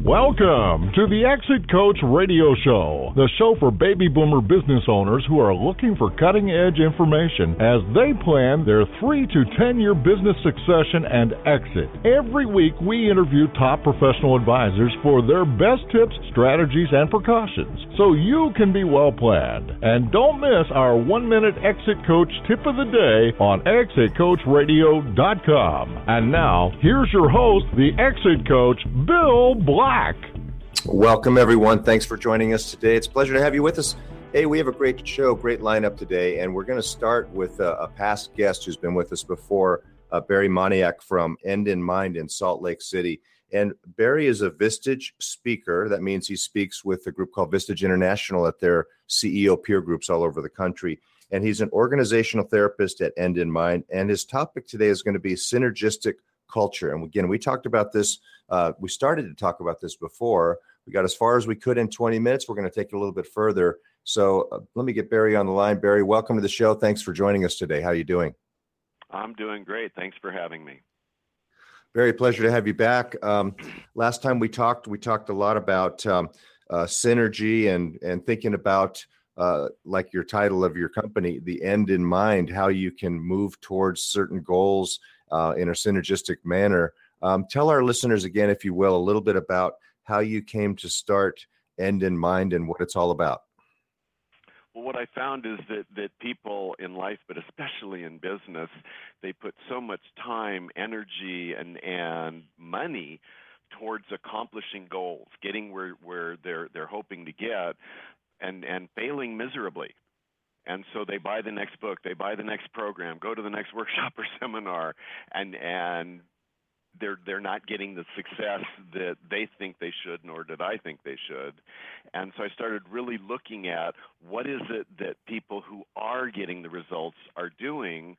Welcome to the Exit Coach Radio Show, the show for baby boomer business owners who are looking for cutting-edge information as they plan their 3 to 10-year business succession and exit. Every week, we interview top professional advisors for their best tips, strategies, and precautions so you can be well-planned. And don't miss our 1-minute Exit Coach tip of the day on ExitCoachRadio.com. And now, here's your host, the Exit Coach, Bill Black. Welcome, everyone. Thanks for joining us today. It's a pleasure to have you with us. Hey, we have a great show, great lineup today, and we're going to start with a past guest who's been with us before, Barry Moniak from End in Mind in Salt Lake City. And Barry is a Vistage speaker. That means he speaks with a group called Vistage International at their CEO peer groups all over the country. And he's an organizational therapist at End in Mind. And his topic today is going to be synergistic culture. And again, we talked about this. We started to talk about this before. We got as far as we could in 20 minutes. We're going to take it a little bit further. So let me get Barry on the line. Barry, welcome to the show. Thanks for joining us today. How are you doing? I'm doing great. Thanks for having me. Very pleasure to have you back. Last time we talked a lot about synergy and thinking about like your title of your company, the end in mind, how you can move towards certain goals in a synergistic manner. Tell our listeners again, if you will, a little bit about how you came to start End in Mind and what it's all about. Well, what I found is that people in life, but especially in business, they put so much time, energy, and money towards accomplishing goals, getting where they're hoping to get, and failing miserably. And so they buy the next book, they buy the next program, go to the next workshop or seminar, and they're not getting the success that they think they should, nor did I think they should. And so I started really looking at what is it that people who are getting the results are doing,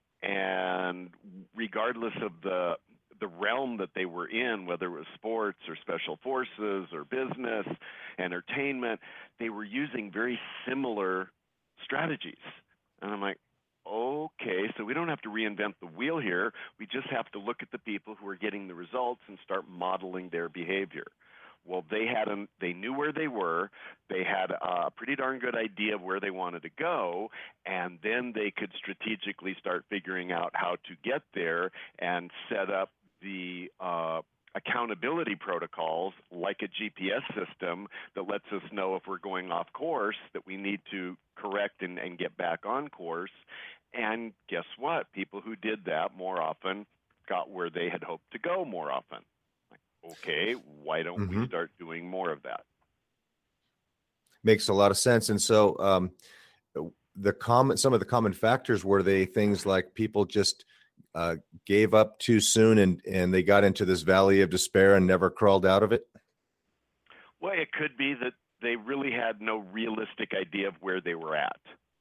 and regardless of the realm that they were in, whether it was sports or special forces or business, entertainment, they were using very similar strategies. And I'm like, okay, so we don't have to reinvent the wheel here. We just have to look at the people who are getting the results and start modeling their behavior. Well, they knew where they were. They had a pretty darn good idea of where they wanted to go, and then they could strategically start figuring out how to get there and set up the accountability protocols like a GPS system that lets us know if we're going off course, that we need to correct and get back on course. And guess what? People who did that more often got where they had hoped to go more often. Like, okay, why don't we start doing more of that? Makes a lot of sense. And so some of the common factors, were they things like people just gave up too soon and they got into this valley of despair and never crawled out of it? Well, it could be that they really had no realistic idea of where they were at.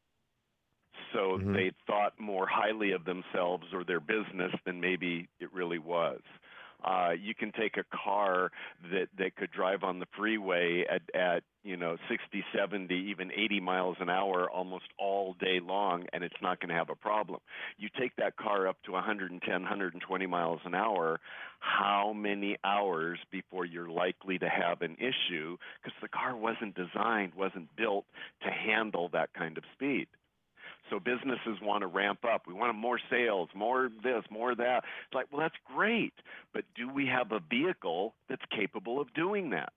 So they thought more highly of themselves or their business than maybe it really was. You can take a car that could drive on the freeway at 60, 70, even 80 miles an hour almost all day long, and it's not going to have a problem. You take that car up to 110, 120 miles an hour, how many hours before you're likely to have an issue? Because the car wasn't built to handle that kind of speed. So businesses want to ramp up. We want more sales, more this, more that. It's like, well, that's great, but do we have a vehicle that's capable of doing that?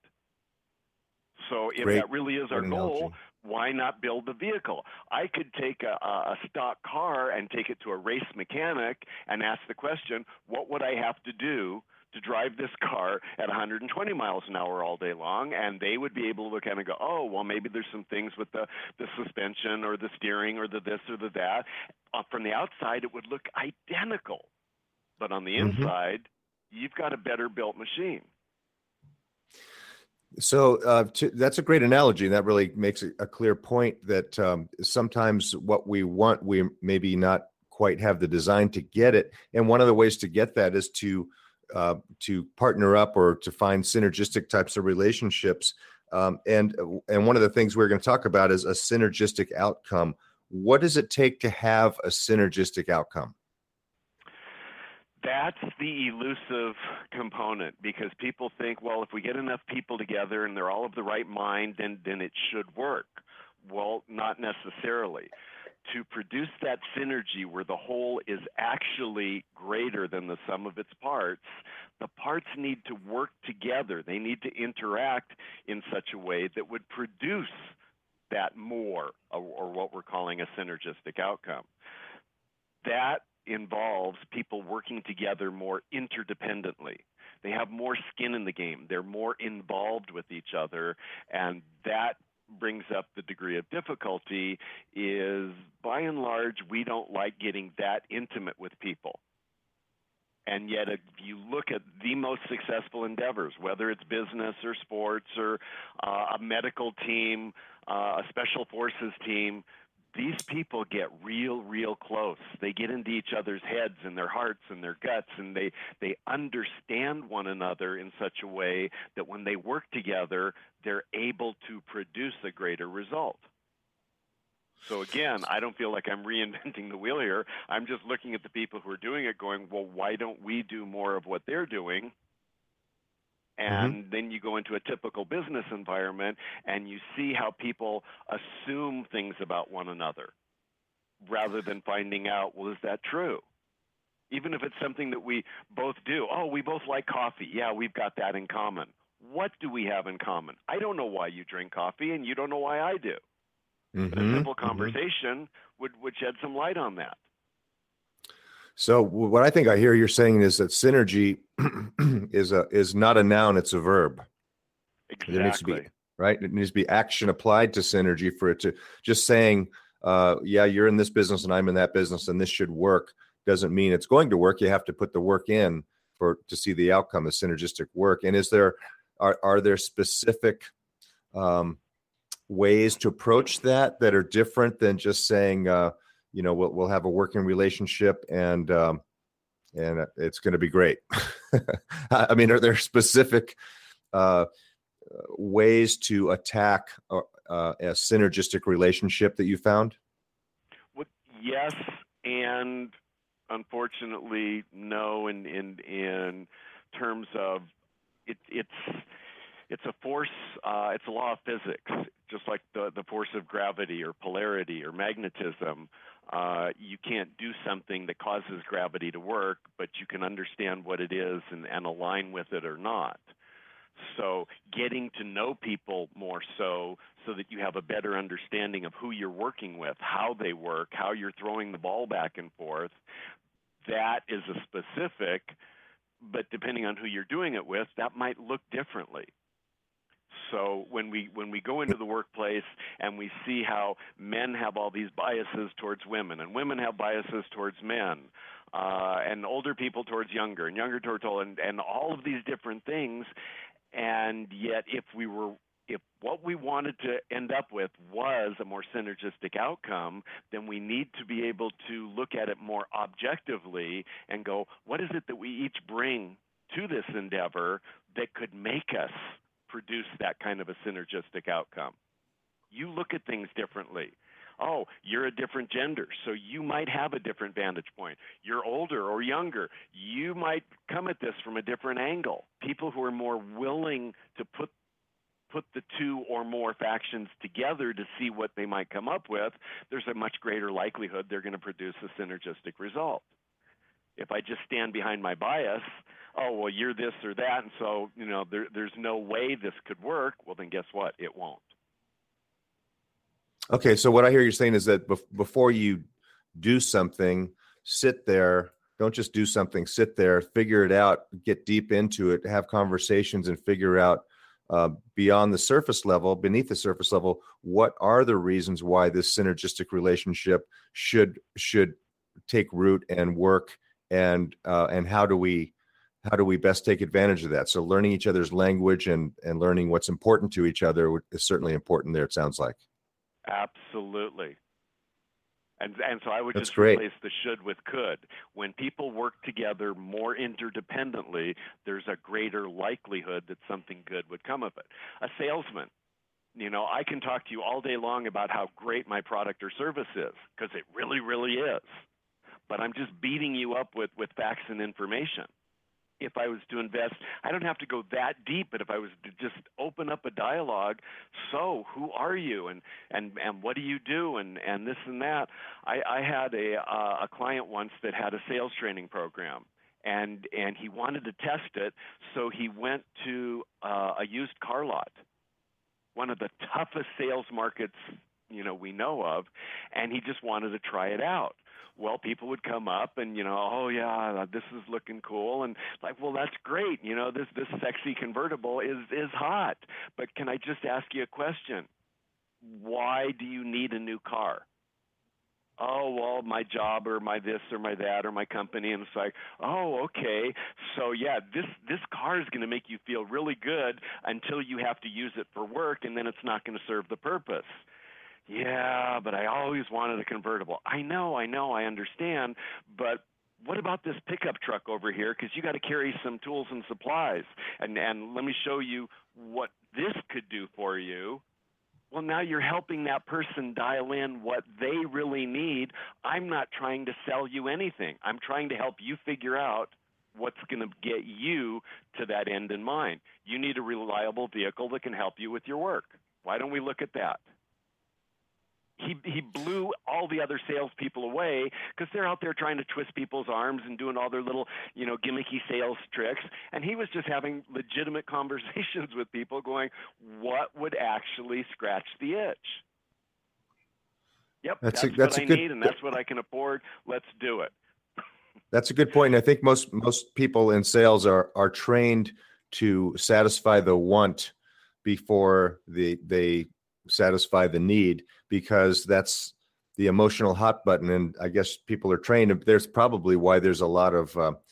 So if that really is our goal, why not build the vehicle? I could take a stock car and take it to a race mechanic and ask the question, what would I have to do to drive this car at 120 miles an hour all day long? And they would be able to look at it and go, oh, well, maybe there's some things with the suspension or the steering or the this or the that. From the outside, it would look identical. But on the inside, you've got a better built machine. So that's a great analogy. And that really makes a clear point that sometimes what we want, we maybe not quite have the design to get it. And one of the ways to get that is to partner up or to find synergistic types of relationships. And one of the things we're going to talk about is a synergistic outcome. What does it take to have a synergistic outcome? That's the elusive component, because people think, well, if we get enough people together and they're all of the right mind, then it should work. Well, not necessarily. To produce that synergy where the whole is actually greater than the sum of its parts, the parts need to work together. They need to interact in such a way that would produce that more, or what we're calling a synergistic outcome. That involves people working together more interdependently. They have more skin in the game. They're more involved with each other, and that brings up the degree of difficulty. Is by and large, we don't like getting that intimate with people. And yet, if you look at the most successful endeavors, whether it's business or sports or a medical team, a special forces team, these people get real close. They get into each other's heads and their hearts and their guts, and they understand one another in such a way that when they work together, they're able to produce a greater result. So again, I don't feel like I'm reinventing the wheel here. I'm just looking at the people who are doing it going, well, why don't we do more of what they're doing? And then you go into a typical business environment and you see how people assume things about one another rather than finding out, well, is that true? Even if it's something that we both do. Oh, we both like coffee. Yeah, we've got that in common. What do we have in common? I don't know why you drink coffee, and you don't know why I do. But a simple conversation would shed some light on that. So what I think I hear you're saying is that synergy is not a noun, it's a verb. Exactly. There needs to be, right? It needs to be action applied to synergy for it to just saying, yeah, you're in this business and I'm in that business and this should work doesn't mean it's going to work. You have to put the work in to see the outcome of synergistic work. And are there specific ways to approach that are different than just saying, we'll have a working relationship and it's going to be great. I mean, are there specific ways to attack a synergistic relationship that you found? Well, yes, and unfortunately, no. In terms of it's a force. It's a law of physics, just like the force of gravity or polarity or magnetism. You can't do something that causes gravity to work, but you can understand what it is and align with it or not. So getting to know people more so that you have a better understanding of who you're working with, how they work, how you're throwing the ball back and forth, that is a specific, but depending on who you're doing it with, that might look differently. So when we go into the workplace and we see how men have all these biases towards women and women have biases towards men, and older people towards younger and younger towards old, and all of these different things, and yet if what we wanted to end up with was a more synergistic outcome, then we need to be able to look at it more objectively and go, what is it that we each bring to this endeavor that could make us produce that kind of a synergistic outcome? You look at things differently. Oh, you're a different gender, so you might have a different vantage point. You're older or younger. You might come at this from a different angle. People who are more willing to put the two or more factions together to see what they might come up with, there's a much greater likelihood they're going to produce a synergistic result. If I just stand behind my bias, oh, well, you're this or that, and so there's no way this could work, well, then guess what? It won't. Okay, so what I hear you saying is that before you do something, sit there. Don't just do something. Sit there, figure it out, get deep into it, have conversations, and figure out beneath the surface level, what are the reasons why this synergistic relationship should take root and work, and how do we best take advantage of that? So learning each other's language and learning what's important to each other is certainly important there, it sounds like. Absolutely. And so I would That's just great. replace the should with could. When people work together more interdependently, there's a greater likelihood that something good would come of it. A salesman, I can talk to you all day long about how great my product or service is, because it really, really is. but I'm just beating you up with facts and information. If I was to invest, I don't have to go that deep, but if I was to just open up a dialogue, so who are you and what do you do and this and that. I had a client once that had a sales training program, and he wanted to test it, so he went to a used car lot, one of the toughest sales markets we know of, and he just wanted to try it out. Well, people would come up and, oh, yeah, this is looking cool. And like, well, that's great. This sexy convertible is hot. But can I just ask you a question? Why do you need a new car? Oh, well, my job or my this or my that or my company. And it's like, oh, okay. So, yeah, this car is going to make you feel really good until you have to use it for work, and then it's not going to serve the purpose. Yeah, but I always wanted a convertible. I know, I understand, but what about this pickup truck over here? Because you got to carry some tools and supplies, and let me show you what this could do for you. Well, now you're helping that person dial in what they really need. I'm not trying to sell you anything. I'm trying to help you figure out what's going to get you to that end in mind. You need a reliable vehicle that can help you with your work. Why don't we look at that? He blew all the other salespeople away because they're out there trying to twist people's arms and doing all their little, gimmicky sales tricks. And he was just having legitimate conversations with people going, what would actually scratch the itch? Yep, that's what I need, and that's what I can afford. Let's do it. That's a good point. And I think most people in sales are trained to satisfy the want before they satisfy the need, because that's the emotional hot button. And I guess people are trained. There's probably why there's a lot of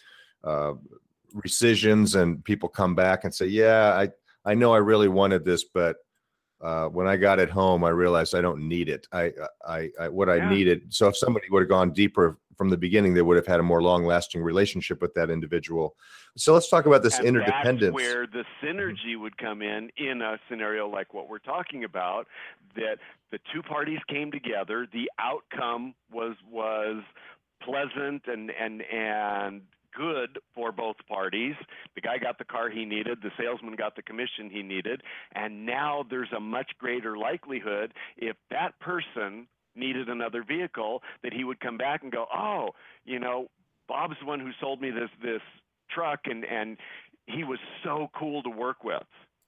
rescissions, and people come back and say, yeah, I know I really wanted this, but when I got it home, I realized I don't need it. I needed. So if somebody would have gone deeper from the beginning, they would have had a more long-lasting relationship with that individual. So let's talk about this interdependence. That's where the synergy would come in a scenario like what we're talking about, that the two parties came together, the outcome was pleasant and good for both parties. The guy got the car he needed, the salesman got the commission he needed, and now there's a much greater likelihood, if that person needed another vehicle, that he would come back and go, oh, Bob's the one who sold me this truck, and he was so cool to work with.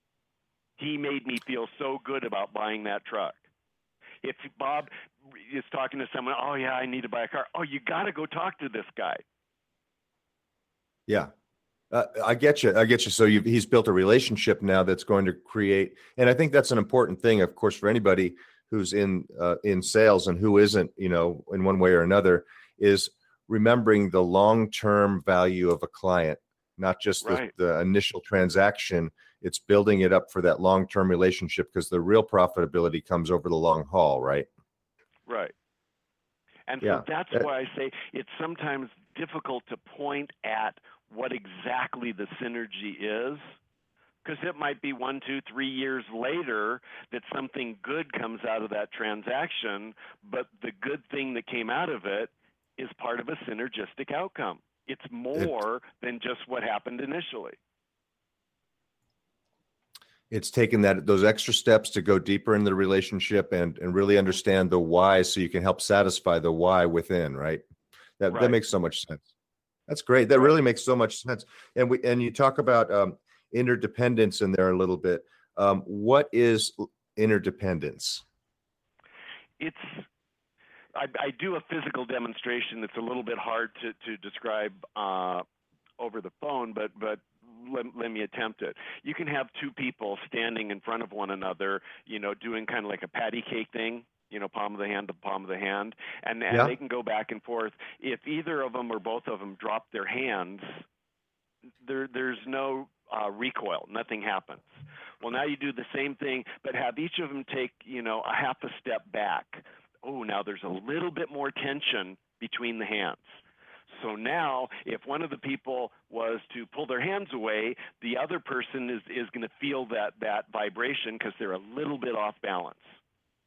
He made me feel so good about buying that truck. If Bob is talking to someone, oh yeah, I need to buy a car. Oh, you got to go talk to this guy. Yeah. I get you. So he's built a relationship now that's going to create, and I think that's an important thing, of course, for anybody who's in sales and who isn't, in one way or another, is remembering the long-term value of a client, not just the initial transaction. It's building it up for that long-term relationship, because the real profitability comes over the long haul, right? Right. And so that's why I say it's sometimes difficult to point at what exactly the synergy is, because it might be 1, 2, 3 years later that something good comes out of that transaction, but the good thing that came out of it is part of a synergistic outcome. It's more than just what happened initially. It's taken those extra steps to go deeper in the relationship and really understand the why, so you can help satisfy the why within, right? That makes so much sense. That's great. That really makes so much sense. And you talk about interdependence in there a little bit. What is interdependence? I do a physical demonstration that's a little bit hard to describe over the phone, but let me attempt it. You can have two people standing in front of one another, doing kind of like a patty cake thing, palm of the hand to palm of the hand, and they can go back and forth. If either of them or both of them drop their hands, there's no recoil. Nothing happens. Well, now you do the same thing, but have each of them take, a half a step back. Oh, now there's a little bit more tension between the hands. So now, if one of the people was to pull their hands away, the other person is going to feel that vibration, because they're a little bit off balance.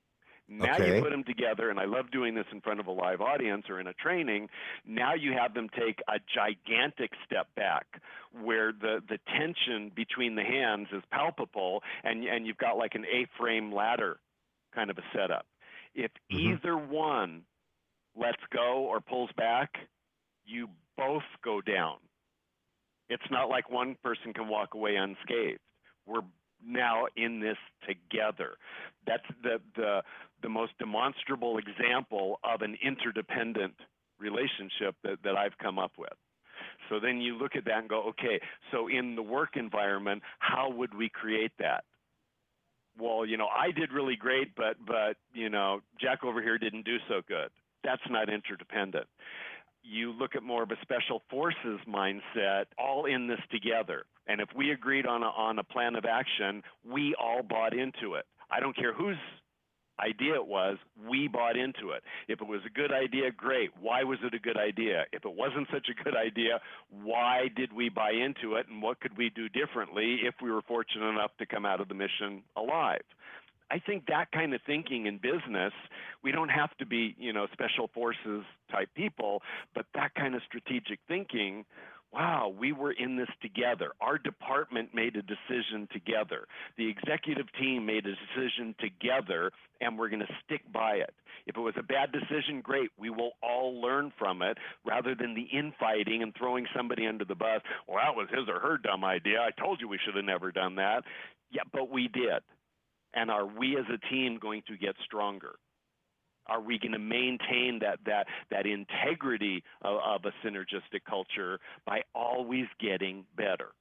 Now Okay. you put them together, and I love doing this in front of a live audience or in a training. Now you have them take a gigantic step back where the tension between the hands is palpable, and you've got like an A-frame ladder kind of a setup. If either one lets go or pulls back, you both go down. It's not like one person can walk away unscathed. We're now in this together. That's the most demonstrable example of an interdependent relationship that I've come up with. So then you look at that and go, okay, so in the work environment, how would we create that? Well, I did really great, but Jack over here didn't do so good. That's not interdependent. You look at more of a special forces mindset, all in this together. And if we agreed on a plan of action, we all bought into it. I don't care whose idea it was, we bought into it. If it was a good idea, great. Why was it a good idea? If it wasn't such a good idea, why did we buy into it, and what could we do differently if we were fortunate enough to come out of the mission alive? I think that kind of thinking in business, we don't have to be, special forces type people, but that kind of strategic thinking, wow, we were in this together. Our department made a decision together. The executive team made a decision together, and we're going to stick by it. If it was a bad decision, great. We will all learn from it rather than the infighting and throwing somebody under the bus. Well, that was his or her dumb idea. I told you we should have never done that. Yeah, but we did. And are we as a team going to get stronger? Are we going to maintain that integrity of a synergistic culture by always getting better?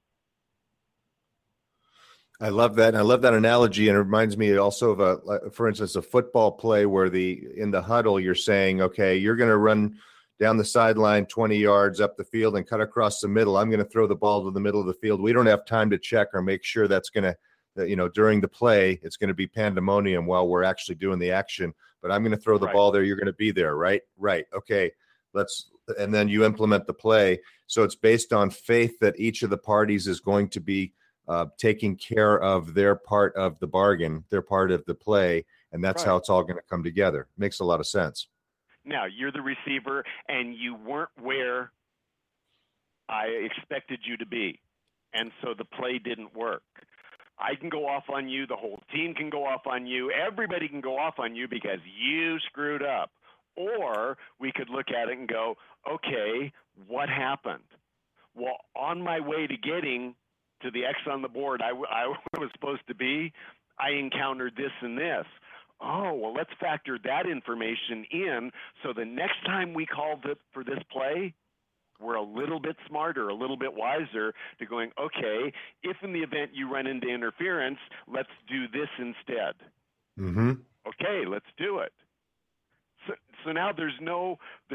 I love that. And I love that analogy. And it reminds me also of for instance, a football play where in the huddle, you're saying, okay, you're going to run down the sideline 20 yards up the field and cut across the middle. I'm going to throw the ball to the middle of the field. We don't have time to check or make sure that's going to, during the play, it's going to be pandemonium while we're actually doing the action, but I'm going to throw the ball there. You're going to be there. Right. Okay. And then you implement the play. So it's based on faith that each of the parties is going to be taking care of their part of the bargain, their part of the play. And that's how it's all going to come together. Makes a lot of sense. Now you're the receiver and you weren't where I expected you to be. And so the play didn't work. I can go off on you. The whole team can go off on you. Everybody can go off on you because you screwed up. Or we could look at it and go, okay, what happened? Well, on my way to getting to the X on the board I was supposed to be, I encountered this and this. Oh, well, let's factor that information in so the next time we call for this play, we're a little bit smarter, a little bit wiser to going, okay, if in the event you run into interference, let's do this instead. Okay, let's do it. So now there's no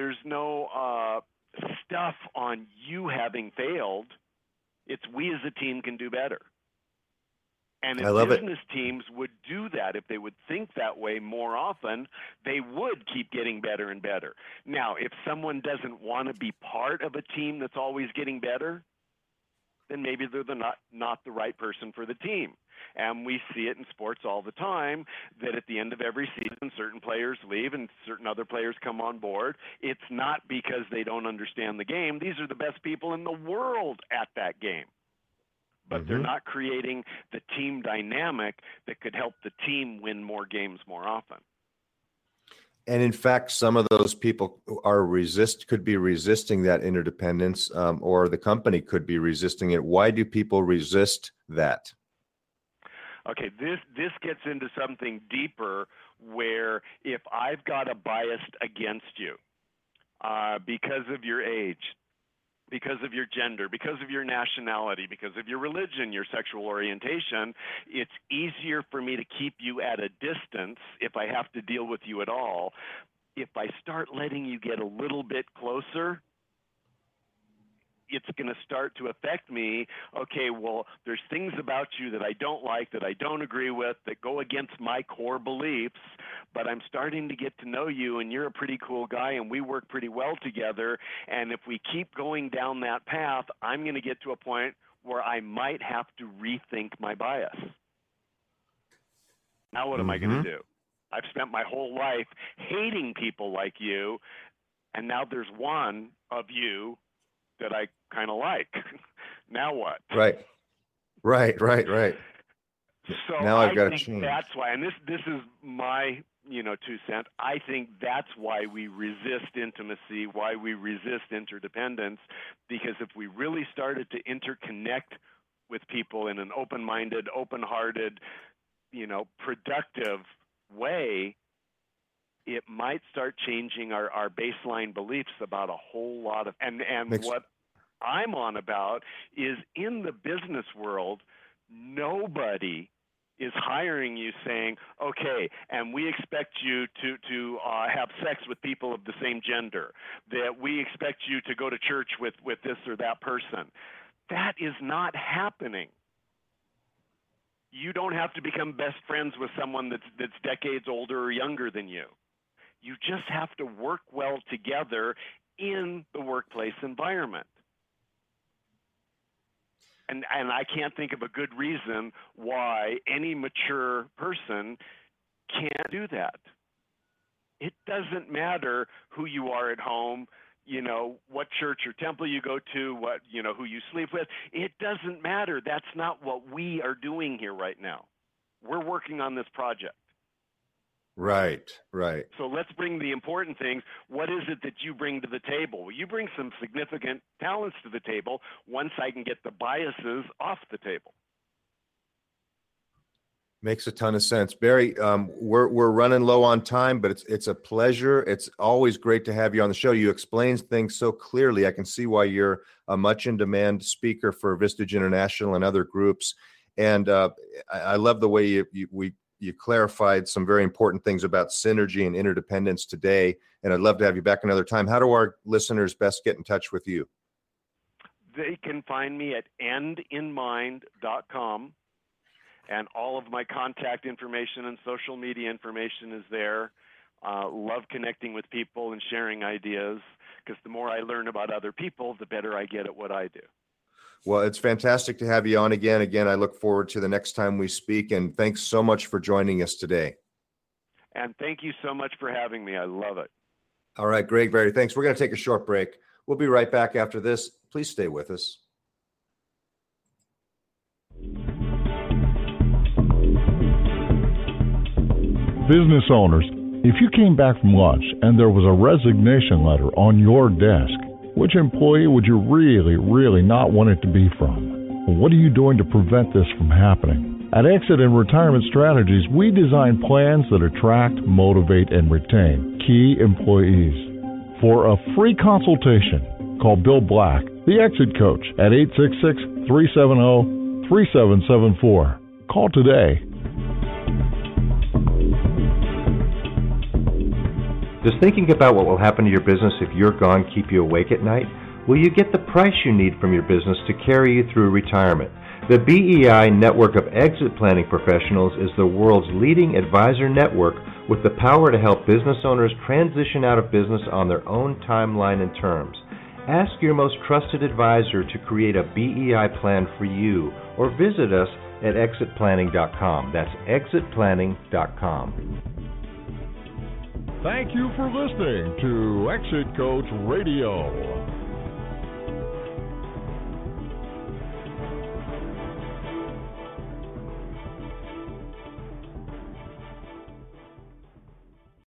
stuff on you having failed. It's we as a team can do better. And if business teams would do that, if they would think that way more often, they would keep getting better and better. Now, if someone doesn't want to be part of a team that's always getting better, then maybe they're not the right person for the team. And we see it in sports all the time that at the end of every season, certain players leave and certain other players come on board. It's not because they don't understand the game. These are the best people in the world at that game. But they're not creating the team dynamic that could help the team win more games more often. And in fact, some of those people could be resisting that interdependence, or the company could be resisting it. Why do people resist that? Okay, this gets into something deeper where if I've got a bias against you because of your age, because of your gender, because of your nationality, because of your religion, your sexual orientation, it's easier for me to keep you at a distance if I have to deal with you at all. If I start letting you get a little bit closer, it's going to start to affect me. Okay, well, there's things about you that I don't like, that I don't agree with, that go against my core beliefs, but I'm starting to get to know you, and you're a pretty cool guy, and we work pretty well together, and if we keep going down that path, I'm going to get to a point where I might have to rethink my bias. Now what am I going to do? I've spent my whole life hating people like you, and now there's one of you that I kind of like. Now what? Right. So now I've got to think change. That's why, and this is my 2 cents. I think that's why we resist intimacy, why we resist interdependence, because if we really started to interconnect with people in an open-minded, open-hearted, productive way, it might start changing our baseline beliefs about a whole lot of, and what I'm on about is in the business world, nobody is hiring you saying, okay, and we expect you to have sex with people of the same gender, that we expect you to go to church with this or that person. That is not happening. You don't have to become best friends with someone that's decades older or younger than you. You just have to work well together in the workplace environment. And I can't think of a good reason why any mature person can't do that. It doesn't matter who you are at home, what church or temple you go to, what, who you sleep with. It doesn't matter. That's not what we are doing here right now. We're working on this project. Right. So let's bring the important things. What is it that you bring to the table? Well, you bring some significant talents to the table once I can get the biases off the table. Makes a ton of sense. Barry, we're running low on time, but it's a pleasure. It's always great to have you on the show. You explain things so clearly. I can see why you're a much in demand speaker for Vistage International and other groups. And I love the way you clarified some very important things about synergy and interdependence today, and I'd love to have you back another time. How do our listeners best get in touch with you? They can find me at endinmind.com, and all of my contact information and social media information is there. Love connecting with people and sharing ideas, because the more I learn about other people, the better I get at what I do. Well, it's fantastic to have you on again. Again, I look forward to the next time we speak, and thanks so much for joining us today. And thank you so much for having me. I love it. All right, Greg, Barry, thanks. We're going to take a short break. We'll be right back after this. Please stay with us. Business owners, if you came back from lunch and there was a resignation letter on your desk, which employee would you really not want it to be from? Well, what are you doing to prevent this from happening? At Exit and Retirement Strategies, we design plans that attract, motivate, and retain key employees. For a free consultation, call Bill Black, the Exit Coach, at 866-370-3774. Call today. Does thinking about what will happen to your business if you're gone keep you awake at night? Will you get the price you need from your business to carry you through retirement? The BEI Network of Exit Planning Professionals is the world's leading advisor network with the power to help business owners transition out of business on their own timeline and terms. Ask your most trusted advisor to create a BEI plan for you, or visit us at exitplanning.com. That's exitplanning.com. Thank you for listening to Exit Coach Radio.